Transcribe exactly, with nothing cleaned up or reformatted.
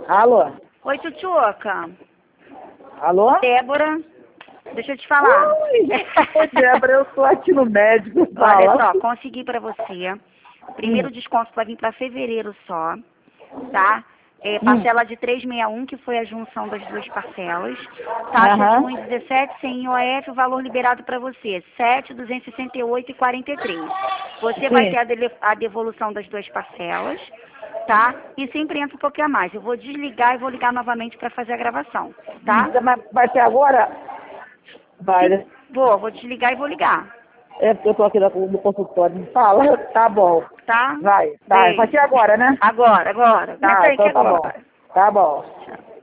Alô? Oi, Tchutchuca. Alô? Débora. Deixa eu te falar. Oi, Oi, Débora, eu tô aqui no médico. Olha Fala. só, consegui pra você. O primeiro Hum. desconto vai vir pra fevereiro só, tá? É, Hum. parcela de trezentos e sessenta e um, que foi a junção das duas parcelas. Taxa de Aham. um vírgula dezessete, sem I O F, o valor liberado para você, sete mil duzentos e sessenta e oito vírgula quarenta e três. Você vai ter Sim. a, dele- a devolução das duas parcelas, tá? E sempre entra um pouquinho a mais. Eu vou desligar e vou ligar novamente para fazer a gravação, tá? Então, mas vai ser agora? Vai, Sim, né? vou, vou desligar e vou ligar, É porque eu tô aqui no no consultório. Fala. Tá bom. tá? Vai. Tá. Beijo. Vai ser agora, né? Agora, agora. Aguenta Tá, aí que é então tá bom. agora. Tá bom. Tchau.